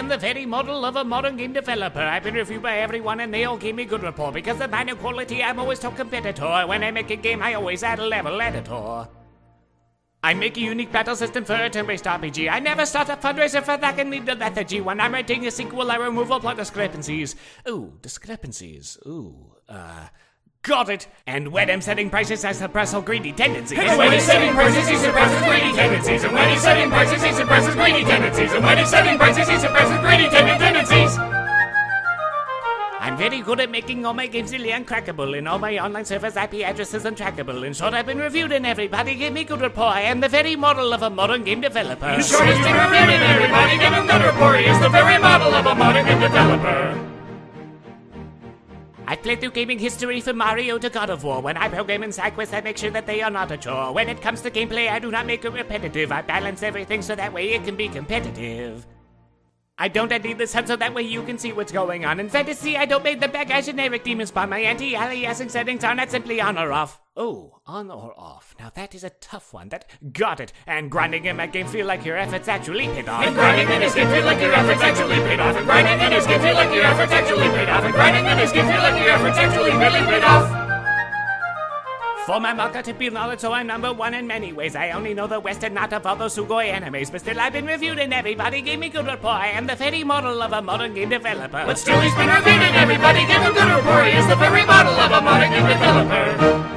the very model of a modern game developer. I've been reviewed by everyone and they all gave me good report. Because of my new quality, I'm always top competitor. When I make a game, I always add a level editor. I make a unique battle system for a turn-based RPG. I never start a fundraiser for that and need the lethargy. When I'm writing a sequel, I remove all plot discrepancies. Got it! And when I'm setting prices, I suppress all greedy tendencies. And when he's setting prices, he suppresses greedy tendencies. And when he's setting prices, he suppresses greedy tendencies. And when he's setting prices, he suppresses greedy tendencies. I'm very good at making all my games really uncrackable. In all my online servers, IP addresses untrackable. In short, I've been reviewed and everybody gave me good rapport. I am the very model of a modern game developer. In short, he's been reviewed and everybody gave him good rapport. He is the very model of a modern game developer. I've played through gaming history from Mario to God of War. When I program in side quests, I make sure that they are not a chore. When it comes to gameplay, I do not make it repetitive. I balance everything so that way it can be competitive. I don't edit the sun so that way you can see what's going on. In fantasy, I don't make the bad guy generic demon spawn. My anti-aliasing settings are not simply on or off. Oh, on or off. Now that is a tough one. Got it. And grinding in my game feel like your efforts actually paid off. And grinding in his game feel like your efforts actually paid off. And grinding in his game feel like your efforts actually paid off. And grinding in his game feel like your efforts actually really paid off. For my manga to be knowledge, so I'm number one in many ways. I only know the West and not of all those Sugoi animes. But still I've been reviewed and everybody gave me good rapport. I am the very model of a modern game developer. But still he's been reviewed and everybody gave him good rapport. He is the very model of a modern game developer.